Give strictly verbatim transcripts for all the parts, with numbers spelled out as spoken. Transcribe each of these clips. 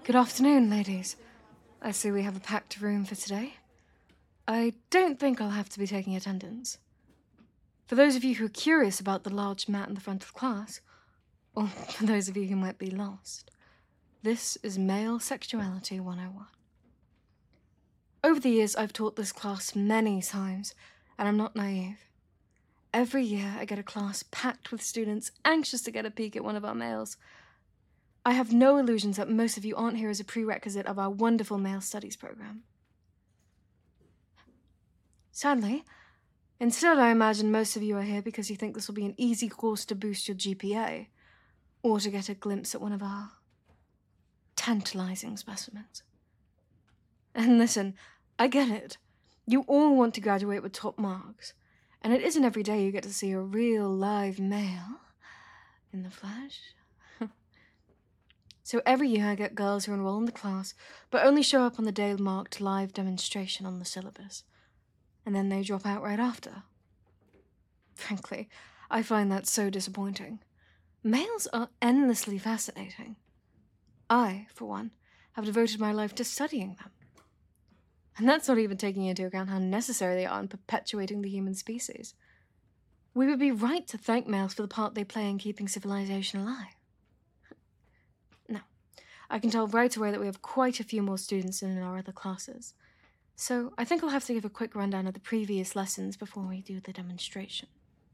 Good afternoon, ladies. I see we have a packed room for today. I don't think I'll have to be taking attendance. For those of you who are curious about the large mat in the front of the class, or for those of you who might be lost, this is Male Sexuality one oh one. Over the years, I've taught this class many times, and I'm not naive. Every year, I get a class packed with students anxious to get a peek at one of our males. I have no illusions that most of you aren't here as a prerequisite of our wonderful male studies program. Sadly, instead I imagine most of you are here because you think this will be an easy course to boost your G P A, or to get a glimpse at one of our tantalizing specimens. And listen, I get it. You all want to graduate with top marks, and it isn't every day you get to see a real live male in the flesh. So every year I get girls who enroll in the class, but only show up on the day marked live demonstration on the syllabus. And then they drop out right after. Frankly, I find that so disappointing. Males are endlessly fascinating. I, for one, have devoted my life to studying them. And that's not even taking into account how necessary they are in perpetuating the human species. We would be right to thank males for the part they play in keeping civilization alive. Now, I can tell right away that we have quite a few more students than in our other classes. So I think I'll have to give a quick rundown of the previous lessons before we do the demonstration.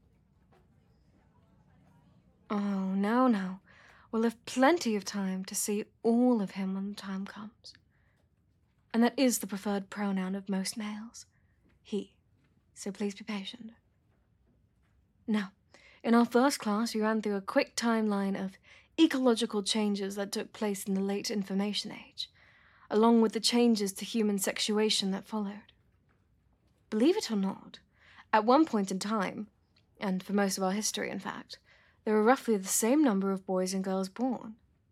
Oh, no, no. We'll have plenty of time to see all of him when the time comes. And that is the preferred pronoun of most males, he. So please be patient. Now, in our first class, we ran through a quick timeline of ecological changes that took place in the late Information Age, along with the changes to human sexuation that followed. Believe it or not, at one point in time, and for most of our history in fact, there were roughly the same number of boys and girls born.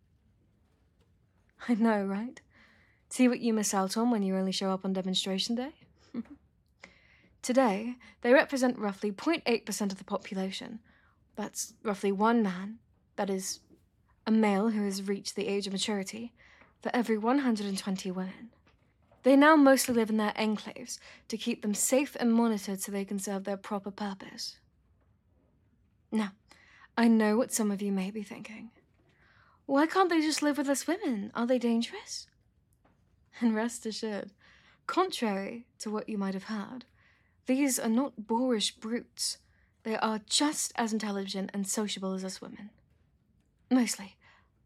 I know, right? See what you miss out on when you only show up on demonstration day? Today, they represent roughly zero point eight percent of the population. That's roughly one man, that is, a male who has reached the age of maturity, for every one hundred twenty women. They now mostly live in their enclaves to keep them safe and monitored so they can serve their proper purpose. Now, I know what some of you may be thinking. Why can't they just live with us women? Are they dangerous? And rest assured, contrary to what you might have heard, these are not boorish brutes. They are just as intelligent and sociable as us women. Mostly.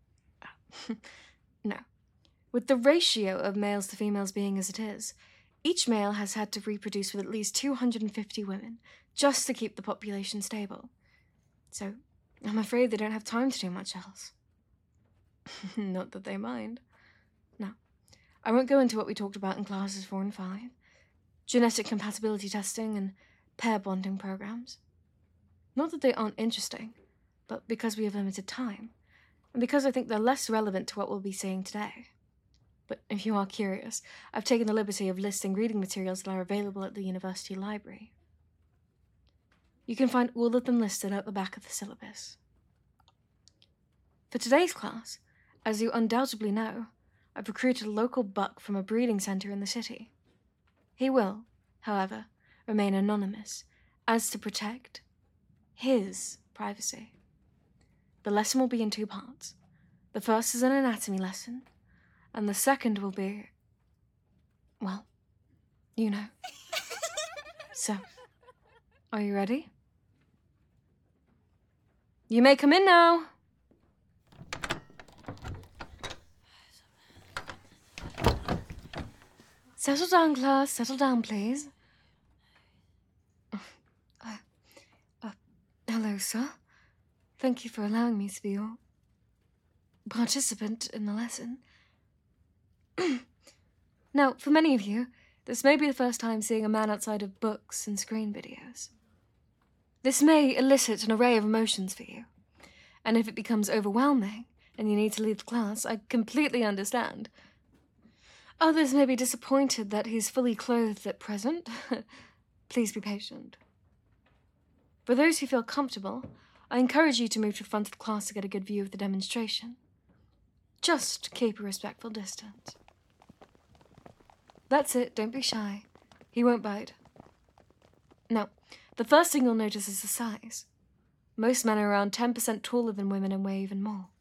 No. With the ratio of males to females being as it is, each male has had to reproduce with at least two hundred fifty women just to keep the population stable. So, I'm afraid they don't have time to do much else. Not that they mind. Now, I won't go into what we talked about in classes four and five. Genetic compatibility testing and pair bonding programs. Not that they aren't interesting, but because we have limited time, and because I think they're less relevant to what we'll be seeing today. But if you are curious, I've taken the liberty of listing reading materials that are available at the university library. You can find all of them listed at the back of the syllabus. For today's class, as you undoubtedly know, I've recruited a local buck from a breeding center in the city. He will, however, remain anonymous, as to protect his privacy. The lesson will be in two parts. The first is an anatomy lesson, and the second will be, well, you know. So, are you ready? You may come in now. Settle down, class. Settle down, please. Uh, uh, hello, sir. Thank you for allowing me to be your participant in the lesson. Now, for many of you, this may be the first time seeing a man outside of books and screen videos. This may elicit an array of emotions for you, and if it becomes overwhelming and you need to leave the class, I completely understand. Others may be disappointed that he's fully clothed at present. Please be patient. For those who feel comfortable, I encourage you to move to the front of the class to get a good view of the demonstration. Just keep a respectful distance. That's it, don't be shy. He won't bite. Now, the first thing you'll notice is the size. Most men are around ten percent taller than women and weigh even more.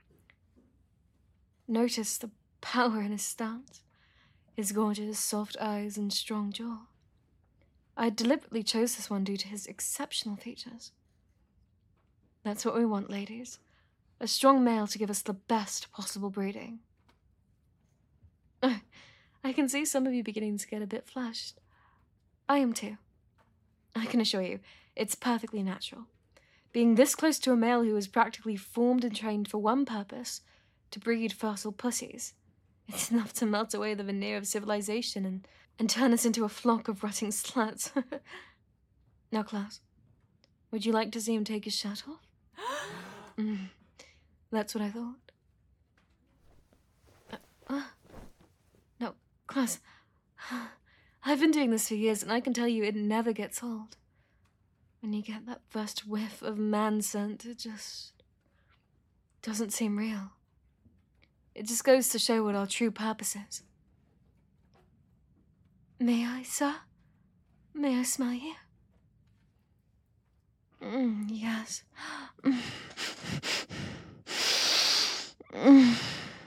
Notice the power in his stance, his gorgeous, soft eyes and strong jaw. I deliberately chose this one due to his exceptional features. That's what we want, ladies. A strong male to give us the best possible breeding. Oh, I can see some of you beginning to get a bit flushed. I am too. I can assure you, it's perfectly natural. Being this close to a male who is practically formed and trained for one purpose, to breed fertile pussies. It's enough to melt away the veneer of civilization and, and turn us into a flock of rutting sluts. Now, Klaus, would you like to see him take his shirt off? mm, that's what I thought. Uh, uh, no, Klaus, I've been doing this for years and I can tell you it never gets old. When you get that first whiff of man scent, it just doesn't seem real. It just goes to show what our true purpose is. May I, sir? May I smell you? Mm, yes. Mm.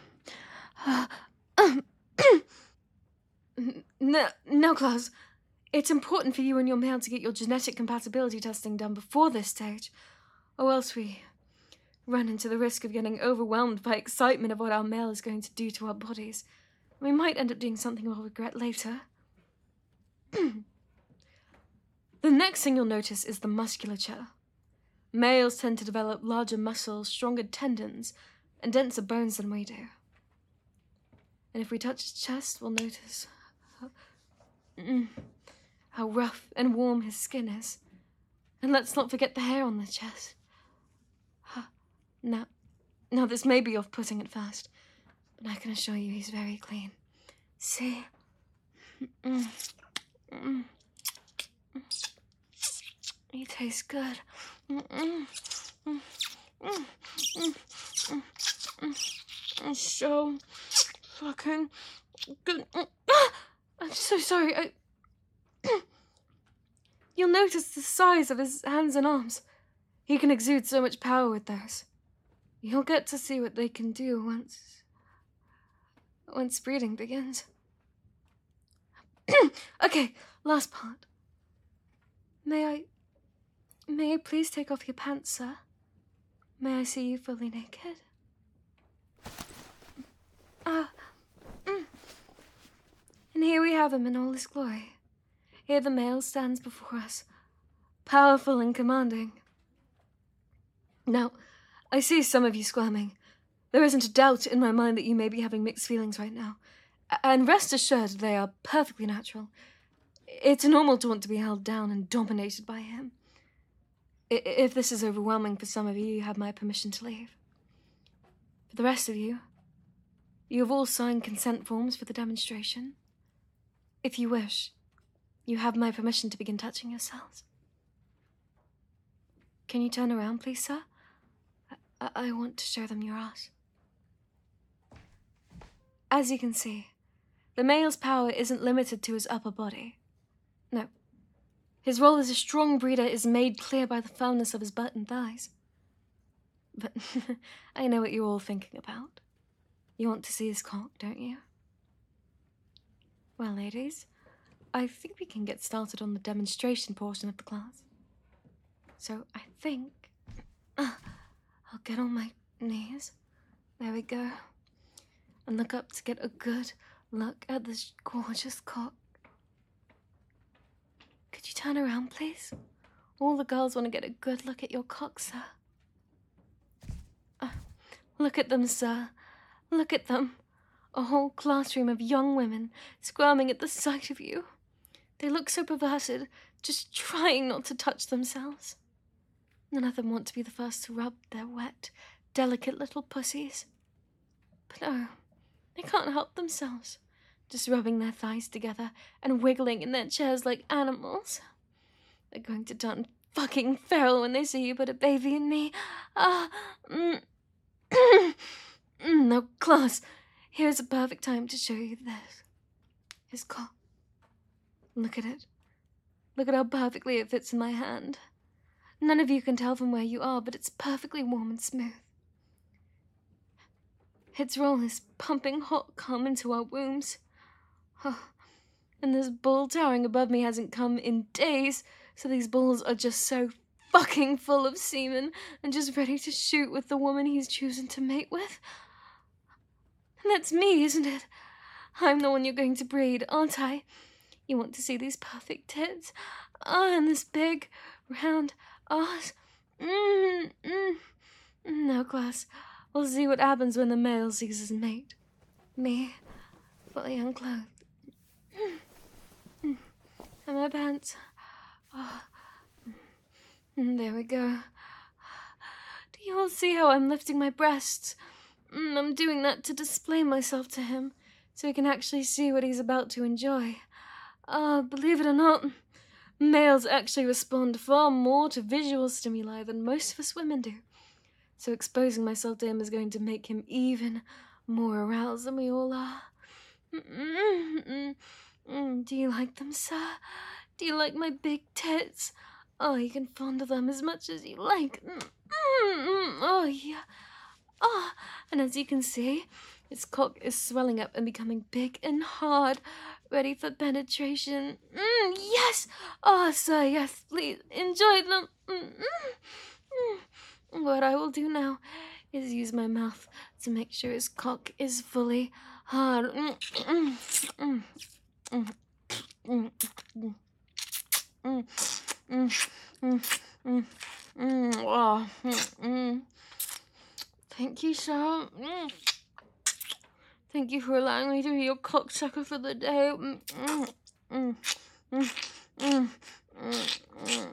No, no, Klaus. It's important for you and your male to get your genetic compatibility testing done before this stage, or else we run into the risk of getting overwhelmed by excitement of what our male is going to do to our bodies. We might end up doing something we'll regret later. The next thing you'll notice is the musculature. Males tend to develop larger muscles, stronger tendons, and denser bones than we do. And if we touch his chest, we'll notice how, mm, how rough and warm his skin is. And let's not forget the hair on the chest. Now, now this may be off-putting at first, but I can assure you he's very clean. See? Mm, mm, mm. He tastes good. Mm, mm, mm, mm, mm, mm, mm. It's so fucking good. Ah! I'm so sorry. I... You'll notice the size of his hands and arms. He can exude so much power with those. You'll get to see what they can do once... once breeding begins. Okay, last part. May I... May I please take off your pants, sir? May I see you fully naked? Ah, mm. And here we have him in all his glory. Here the male stands before us, powerful and commanding. Now, I see some of you squirming. There isn't a doubt in my mind that you may be having mixed feelings right now. And rest assured, they are perfectly natural. It's normal to want to be held down and dominated by him. If this is overwhelming for some of you, you have my permission to leave. For the rest of you, you have all signed consent forms for the demonstration. If you wish, you have my permission to begin touching yourselves. Can you turn around, please, sir? I, I want to show them your ass. As you can see, the male's power isn't limited to his upper body. No. His role as a strong breeder is made clear by the firmness of his butt and thighs. But I know what you're all thinking about. You want to see his cock, don't you? Well, ladies, I think we can get started on the demonstration portion of the class. So I think uh, I'll get on my knees. There we go. And look up to get a good look at this gorgeous cock. Could you turn around, please? All the girls want to get a good look at your cock, sir. Uh, look at them, sir. Look at them. A whole classroom of young women squirming at the sight of you. They look so perverted, just trying not to touch themselves. None of them want to be the first to rub their wet, delicate little pussies. But no, they can't help themselves. Just rubbing their thighs together and wiggling in their chairs like animals. They're going to turn fucking feral when they see you put a baby in me. Ah, mm, Mm, now, class, here's a perfect time to show you this. His cock. Look at it. Look at how perfectly it fits in my hand. None of you can tell from where you are, but it's perfectly warm and smooth. Its roll is pumping hot cum into our wombs. Oh, and this bull towering above me hasn't come in days, so these balls are just so fucking full of semen and just ready to shoot with the woman he's chosen to mate with. And that's me, isn't it? I'm the one you're going to breed, aren't I? You want to see these perfect tits? Ah, and this big, round ass. Mmm, mmm. Now, class, we'll see what happens when the male sees his mate. Me, fully unclothed. Mm. And my pants. Oh. Mm, there we go. Do you all see how I'm lifting my breasts? Mm, I'm doing that to display myself to him, so he can actually see what he's about to enjoy. Ah, uh, believe it or not, males actually respond far more to visual stimuli than most of us women do. So exposing myself to him is going to make him even more aroused than we all are. Mm-mm-mm-mm. Do you like them, sir? Do you like my big tits? Oh, you can fondle them as much as you like. Mm-mm-mm. Oh, yeah. Ah, and as you can see, its cock is swelling up and becoming big and hard, ready for penetration. Mm, yes! Oh, sir, yes, please, enjoy them. Mm-mm-mm. What I will do now is use my mouth to make sure his cock is fully hard. Mm-mm-mm. Mm-mm-mm. Mm-mm-mm. Oh, mm-mm. Thank you, sir. Mm. Thank you for allowing me to be your cocksucker for the day. Mm, mm, mm, mm, mm, mm,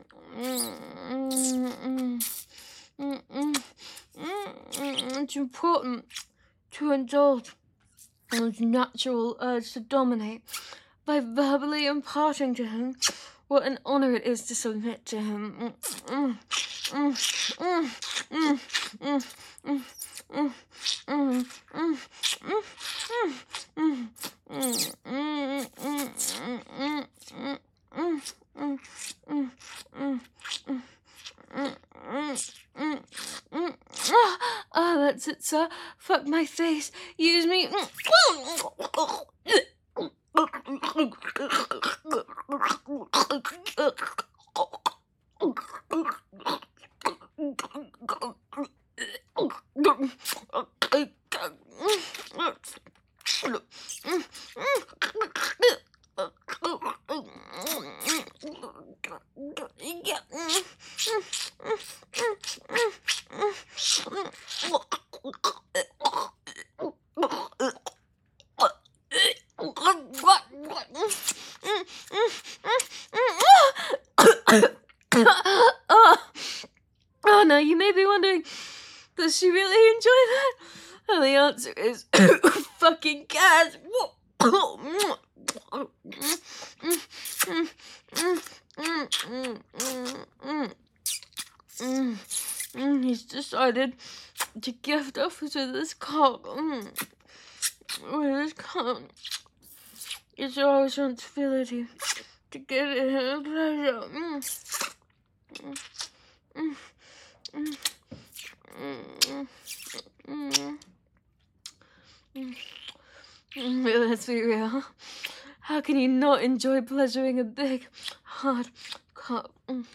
mm, mm, mm, mm. It's important to indulge his natural urge to dominate by verbally imparting to him what an honor it is to submit to him. Mm, mm, mm, mm, mm, mm. Mm, mm, mm, mm, mm, mm, mm, mm. Ah, that's it, sir. Fuck my face. Use me. Oh, now you may be wondering, does she really enjoy that? And the answer is, who fucking cares? He's decided to gift us with this cock. With this cock. It's our responsibility to get it in pleasure. Mm. Mm. Mm. Mm. Mm. Mm. Let's be real. How can you not enjoy pleasuring a big, hard cock? Mm.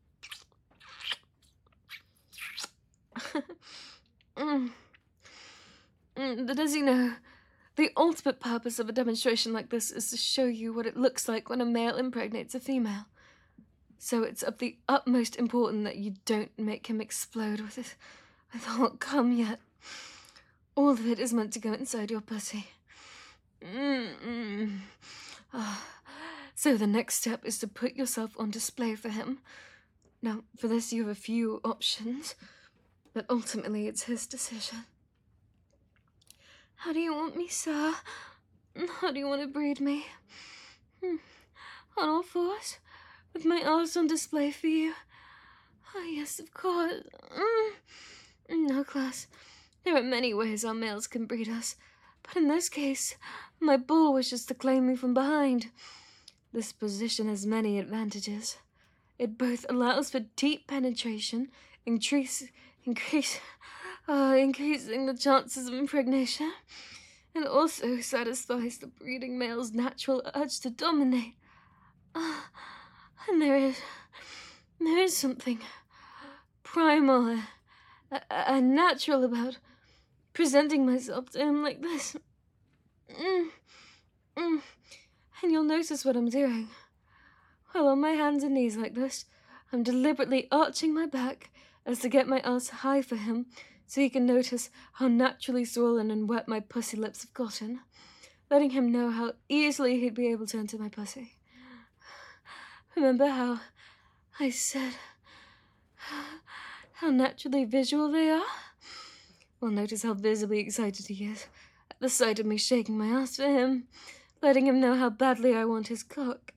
mm. Mm. But as you know, the ultimate purpose of a demonstration like this is to show you what it looks like when a male impregnates a female. So it's of the utmost importance that you don't make him explode with it, with hot cum yet. All of it is meant to go inside your pussy. Mm-mm. Ah. So the next step is to put yourself on display for him. Now, for this you have a few options, but ultimately it's his decision. How do you want me, sir? How do you want to breed me? Hmm. On all fours? With my arse on display for you? Oh, yes, of course. Mm. No, class. There are many ways our males can breed us, but in this case, my bull wishes to claim me from behind. This position has many advantages. It both allows for deep penetration, increase, increase, uh, increasing the chances of impregnation, and also satisfies the breeding male's natural urge to dominate. Uh, and there is, there is something primal and natural about presenting myself to him like this. Mm, mm. And you'll notice what I'm doing. While on my hands and knees like this, I'm deliberately arching my back as to get my ass high for him so he can notice how naturally swollen and wet my pussy lips have gotten, letting him know how easily he'd be able to enter my pussy. Remember how I said how naturally visual they are? Well, notice how visibly excited he is at the sight of me shaking my ass for him, letting him know how badly I want his cock.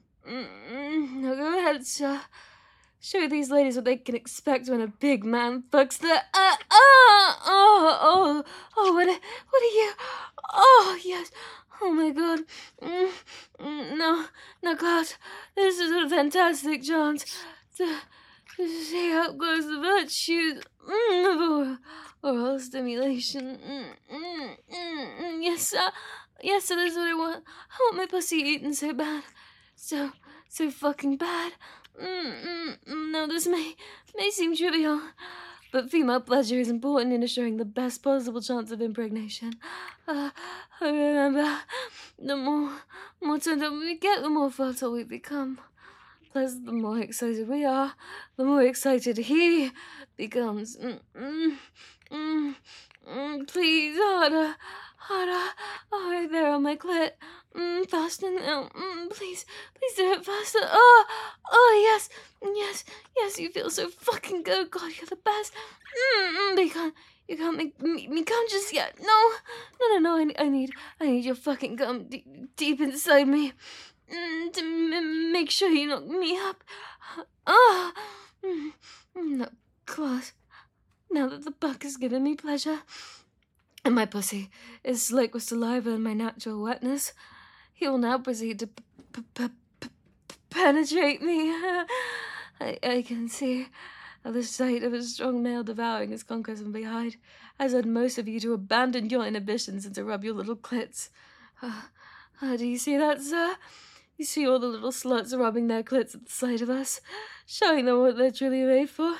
Mm-mm. Now go ahead, sir. Show these ladies what they can expect when a big man fucks the... Uh, uh, oh, oh, oh, what, what are you... Oh, yes. Oh, my God. Mm, mm, no, no, Klaus. This is a fantastic chance to, to see how close the virtues mm, of oral stimulation. Mm, mm, mm, mm, yes, sir. Yes, sir, that's what I want. I want my pussy eaten so bad. So, so fucking bad. Mm, mm, mm. Now, this may, may seem trivial, but female pleasure is important in assuring the best possible chance of impregnation. Uh, I remember, the more, more turned up we get, the more fertile we become. Plus, the more excited we are, the more excited he becomes. Mm, mm, mm, mm, please, harder, harder. Oh, right there on my clit. Mm, faster now. Mm, please, please do it faster. Oh, oh, yes, yes, yes, you feel so fucking good. God, you're the best. Mm, mm, but you can't, you can't make me, me come just yet. No, no, no, no, I, I need, I need your fucking gum d- deep inside me. Mm, to m- make sure you knock me up. Ah, oh, mm, no, Klaus. Now that the buck has given me pleasure, and my pussy is slick with saliva and my natural wetness, he will now proceed to p- p- p- p- penetrate me. I, I can see how the sight of a strong male devouring his conquest from behind has led most of you to abandon your inhibitions and to rub your little clits. Uh, uh, do you see that, sir? You see all the little sluts rubbing their clits at the sight of us, showing them what they're truly made for.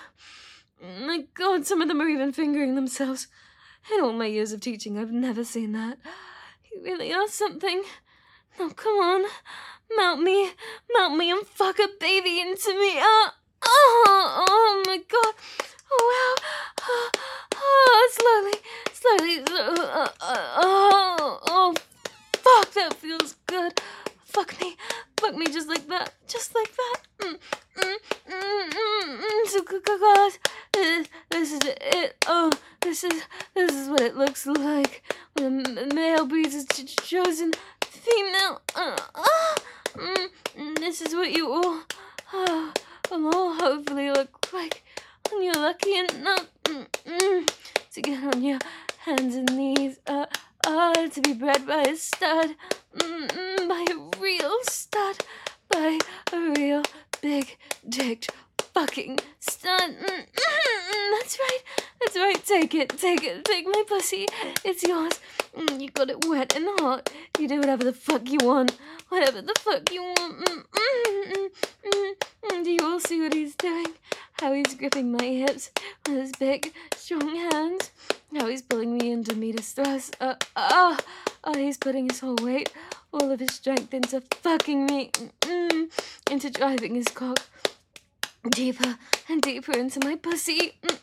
My God, some of them are even fingering themselves. In all my years of teaching, I've never seen that. You really are something. Now, come on. Mount me. Mount me and fuck a baby into me. Oh, oh, oh my God. Oh, wow. Oh, oh slowly. Slowly. Uh, uh, oh, oh, fuck, that feels good. Fuck me. Fuck me just like that. Just like that. Mm, mm, mm, mm, mm. So, God, this, this is it. Oh, this is this is what it looks like when a male breeds a ch- chosen female. Uh, uh, mm, mm, this is what you all, uh, will hopefully look like when you're lucky enough mm, mm, to get on your hands and knees. Uh, uh, to be bred by a stud. Mm, mm, by a real stud. By a real big dicked fucking stud. Mm, mm, mm, that's right. That's right. Take it. Take it. Take my pussy. It's yours. Mm, you got it wet and hot. You do whatever the fuck you want. Whatever the fuck you want. Mm, mm, mm, mm, mm. Do you all see what he's doing? How he's gripping my hips with his big, strong hands. How he's pulling me into medias res. Uh, uh, oh, he's putting his whole weight, all of his strength into fucking me. Mm, into driving his cock deeper and deeper into my pussy. Mm,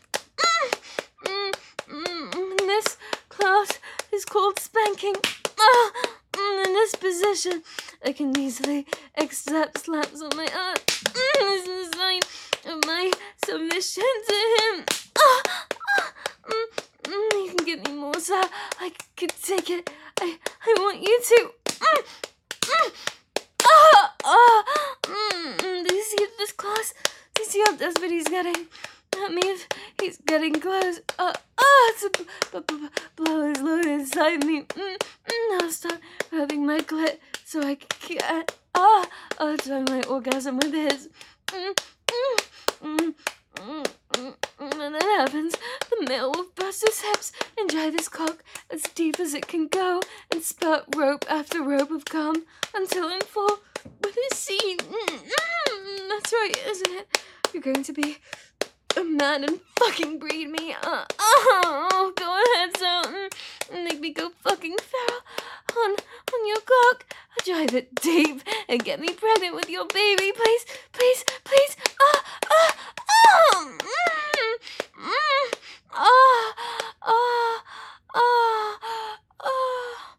mm, mm, mm. This class is called spanking. Ah, mm, in this position, I can easily accept slaps on my ass. Mm, this is a sign of my submission to him. Ah, ah, mm, mm, you can give me more, sir. I can take it. I, I want you to. Mm, mm, ah, ah, mm, mm. Do you see this class? Do you see how desperate he's getting? That means he's getting close. Uh, oh, it's a b- b- b- blow his load inside me. Mm, mm, I'll start rubbing my clit so I can. Ah, I'll try my orgasm with his. Mm, mm, mm, mm, mm, mm. And it happens. The male will bust his hips and drive his cock as deep as it can go and spurt rope after rope of cum until I'm full with his seed. Mm, mm, that's right, isn't it? You're going to be a man and fucking breed me. Uh, oh, go ahead, so mm, make me go fucking feral on on your cock. Drive it deep and get me pregnant with your baby, please, please, please. Ah, ah, ah, mm, mm, ah, ah, ah, ah,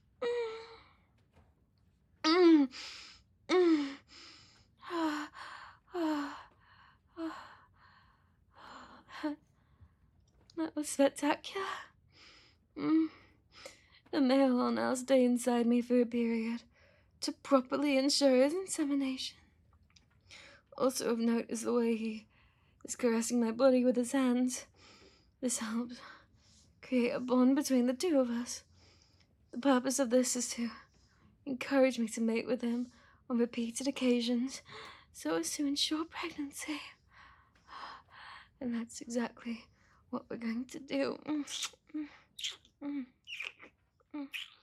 mm, mm, mm, ah, ah, ah. That was spectacular. Mm. The male will now stay inside me for a period to properly ensure his insemination. Also of note is the way he is caressing my body with his hands. This helps create a bond between the two of us. The purpose of this is to encourage me to mate with him on repeated occasions so as to ensure pregnancy. And that's exactly what we're going to do. Mm, mm, mm, mm.